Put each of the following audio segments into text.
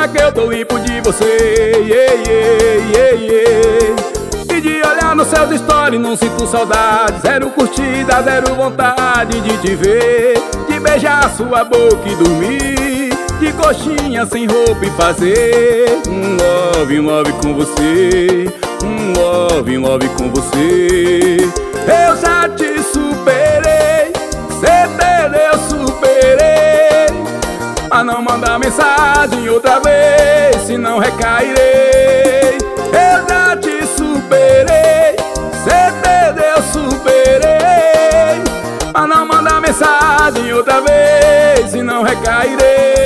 semana que eu tô limpo de você, yeah, yeah, yeah, yeah. E de olhar nos seus stories não sinto saudade. Zero curtida, zero vontade de te ver, de beijar sua boca e dormir de coxinha sem roupa e fazer um love com você, um love com você. Eu já te superei, cê perdeu, eu superei. A não mandar mensagem outra vez, senão recairei. Eu já te superei, cê perdeu, eu superei. A não mandar mensagem outra vez, senão recairei.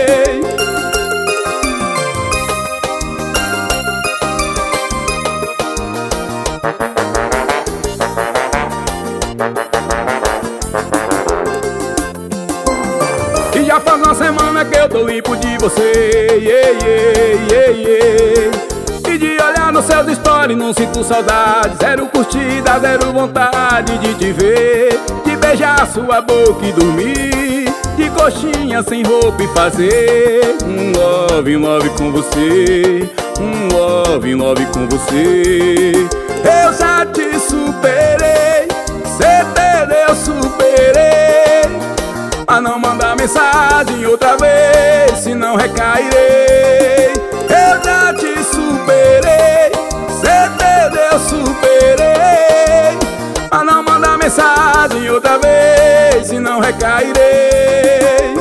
E já faz uma semana que eu tô limpo de você, yeah, yeah, yeah, yeah. E de olhar nos seus stories não sinto saudade. Zero curtida, zero vontade de te ver, de beijar sua boca e dormir de coxinha sem roupa e fazer um love com você, um love com você. Eu já te superei, cê perdeu, eu superei. A não mandar mensagem outra vez, senão recairei. Eu já te superei, cê perdeu, eu superei. A não mandar mensagem outra vez, senão recairei.